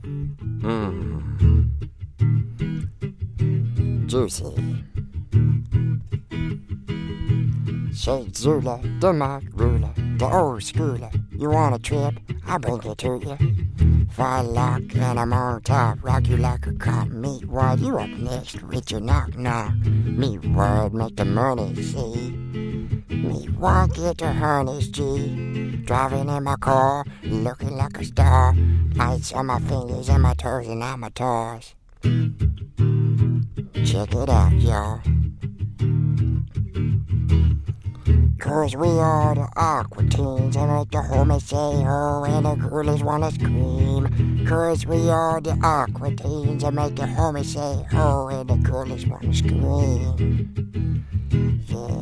Mmm. Juicy. Shake Zula, the mock ruler, the old schooler. You want a trip? I'll bring it to you. Fire lock and I'm on top, rock you like a cop. Meat wide, you up next with your knock knock. Meat wide, make the money see. Meat wide, get the harness G. Driving in my car, looking like a star. Lights on my fingers and my toes and on my toes. Check it out, y'all. Cause we are the Aqua Teens and make the homies say ho and the girlies wanna scream. Cause we are the Aqua Teens and make the homies say ho and the girlies wanna scream. Yeah.